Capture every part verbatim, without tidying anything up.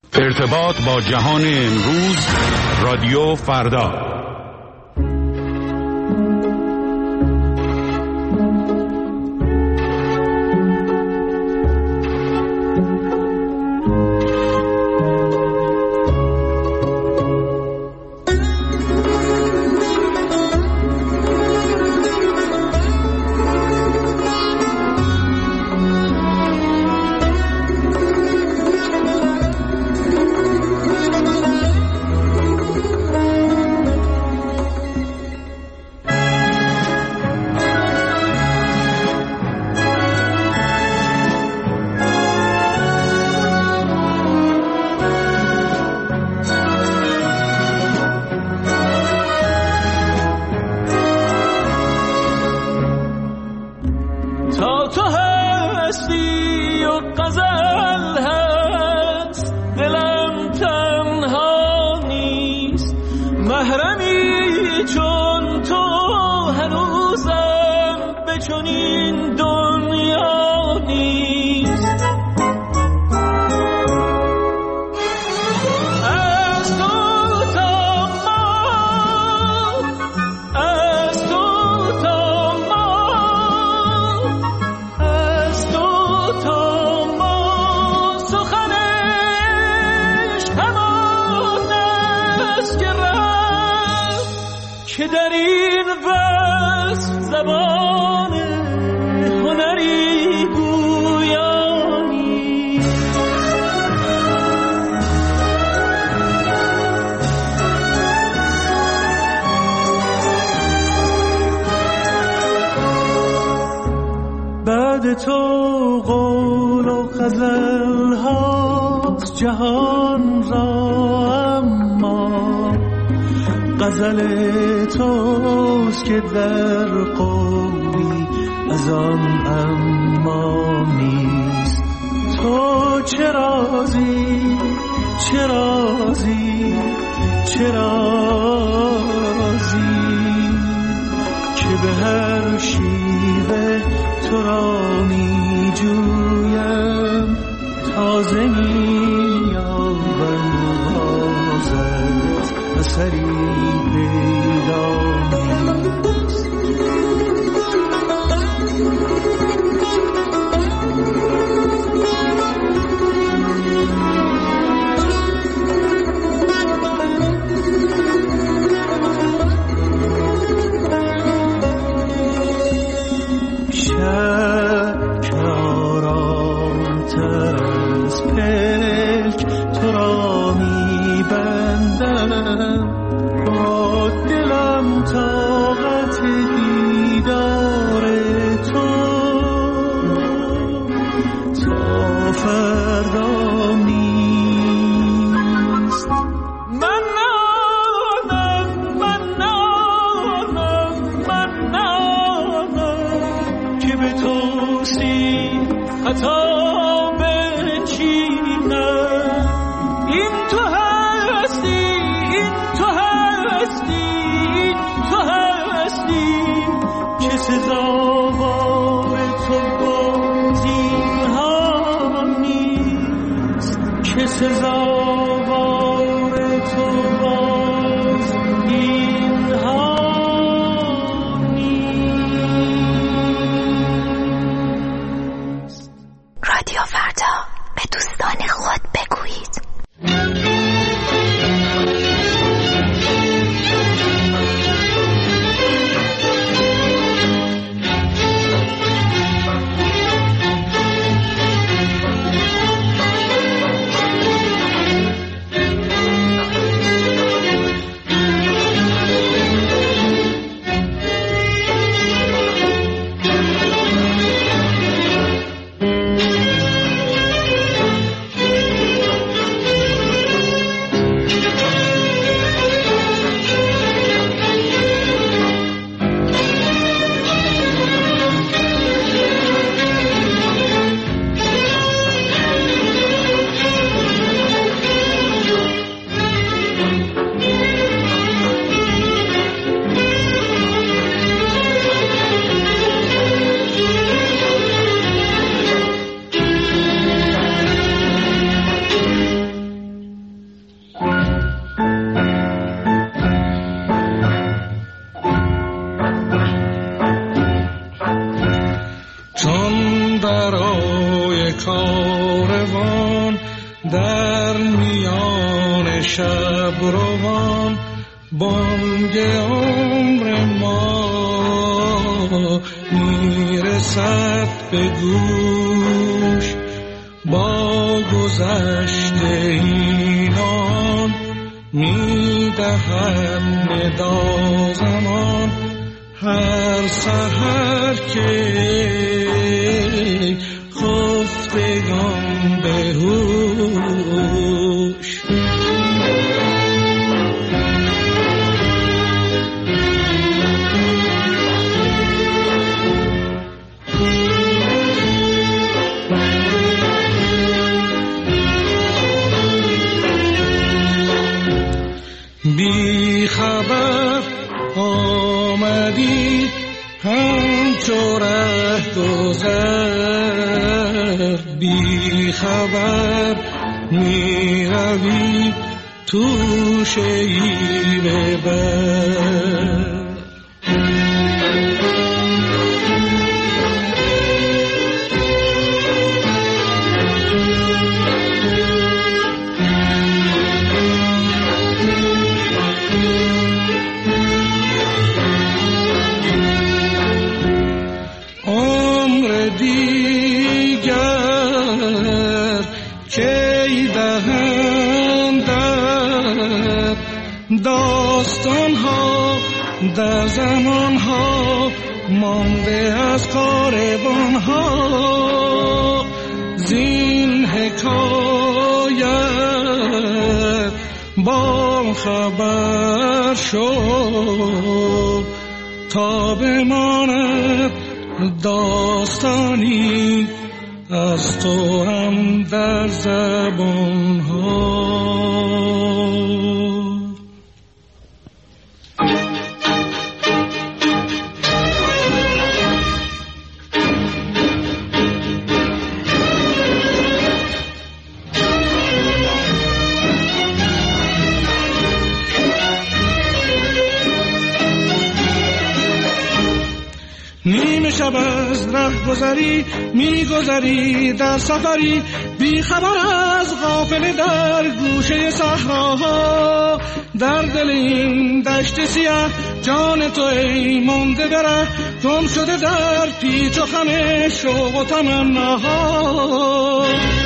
ارتباط با جهان امروز، رادیو فردا. تو قول و غزل هاست جهان را، اما غزل توست که در قولی از آن اما نیست. تو چه رازی چه رازی چه رازی که به هر شیوه تو را می جویم، تازه می یابم بازت اثری پیدا نیست. در میان شب روان بانگ عمر ما میرسد به گوش، با گذشت اینان میدهد ندا زمان. هر سحر که خفتگان به هوش، بی خبر آمدی همچو ره گذر، بی خبر می روی توشه ای ببر. داستان ها در زمان ها مانده از کاروان ها، زین حکایت با خبر شد تا بماند داستانی از تو هم در زبان ها. نیمه شب از ره گذری میگذری در سفری، بی خبر از غافل در گوشه صحراها. در دل این دشت سیاه جان تو ای مانده بره، گم شده در پیچ و خم شوق و تمناها.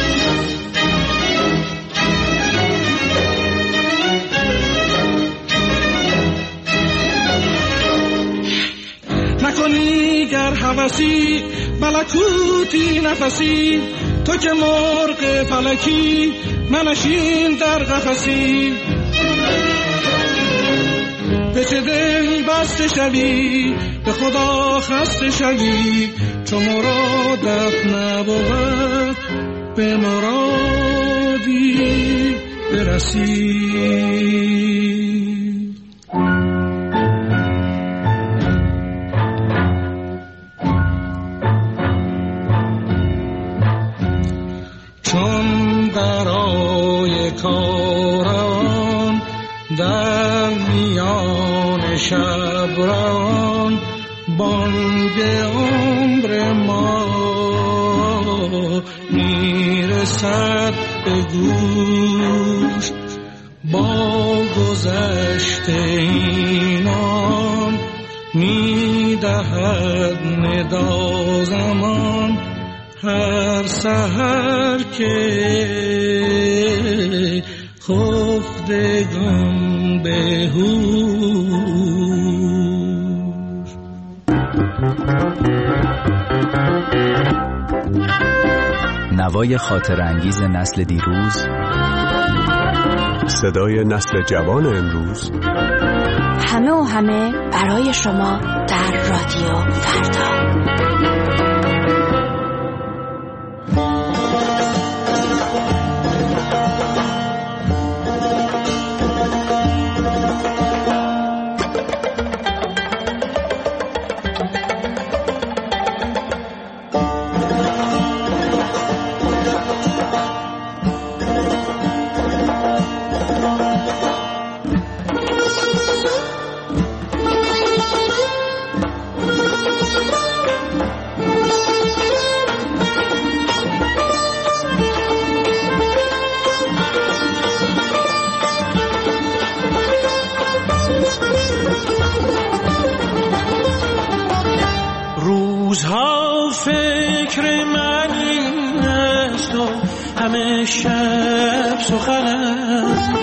نکنی گر هوسی ملکوتی نفسی، تو که مرغ فلکی منشین در قفسی. به چه دل بسته شوی به خدا خسته شوی، چو مرادت نبود به مرادی برسی. کاران در میان شب روان بانگ عمر ما میرسد به گوش، با گذشت اینان میدهد ندا زمان. هر سحر که خفتگان به هوش. نوای خاطر انگیز نسل دیروز، صدای نسل جوان امروز، همه و همه برای شما در رادیو فردا. فکر من این است و همه شب سخنم،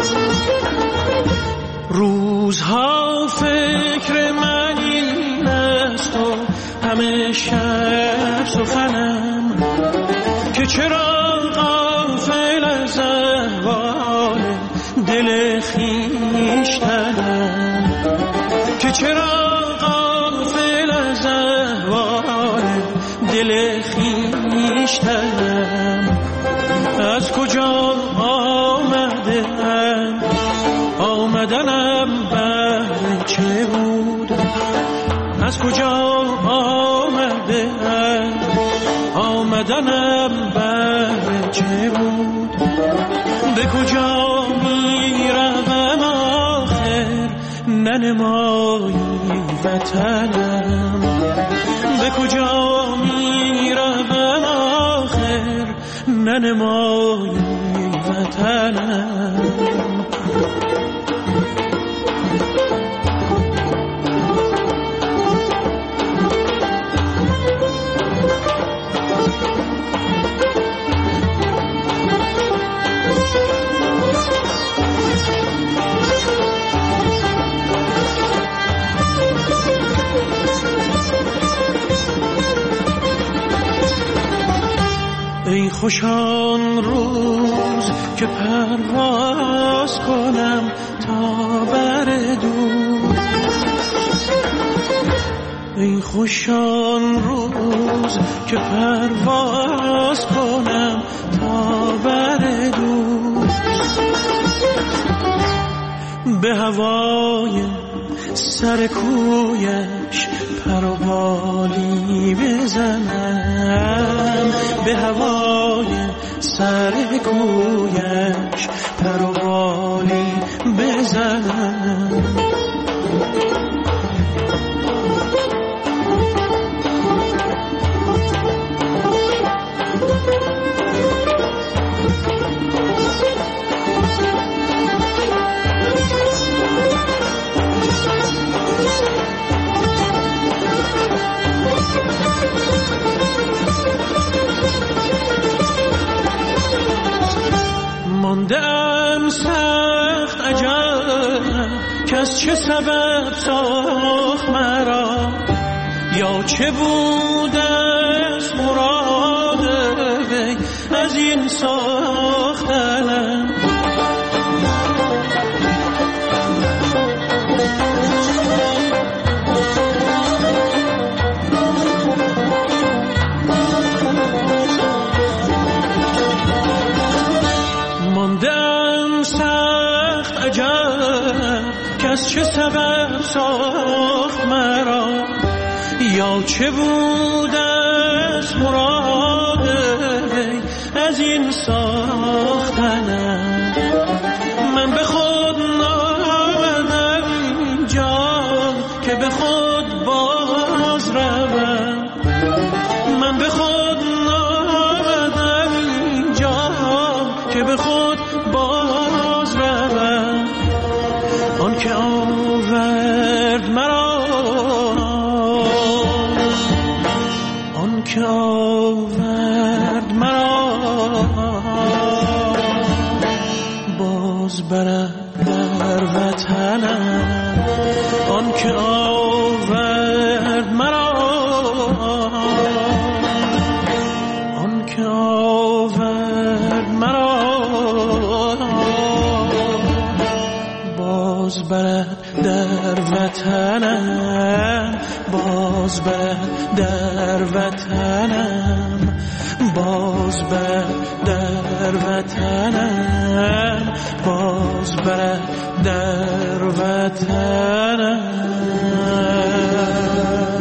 روزها فکر من این است و همه شب سخنم، که چرا غافل از احوال دل خویشتنم، که چرا غافل از احوال دل خویشتنم. از کجا آمدم آمدنم بهر چه بود، از کجا آمدم آمدنم بهر چه بود، به کجا میروم آخر ننمایی وطنم، به کجا میروم آخر ننمایی وطنم. ای خوشان روز که پرواز کنم تا بر دور، ای خوشان روز که پرواز کنم تا بر دور، به هوای سر کویش پروبالی بزنم، به هوای سر کویش پروبالی بزنم. ماندم سخت عجب کس چه سبب ساخت مرا، یا چه بود از مراد وی از این ساختنم. ماندم سخت عجب کس چه سبب ساخت مرا، یا چه بود از مراد وی از این ساختنم. من به خود نامدم اینجا که به خود باز روم، من به خود نامدم اینجا که به خود باز روم. آن که آورد مرا آن که آورد مرا باز برد در وطنم، آن که آورد مرا آن که آورد مرا باز برد در وطنم، باز برد در وطنم، باز برد در وطنم، باز برد در وطنم.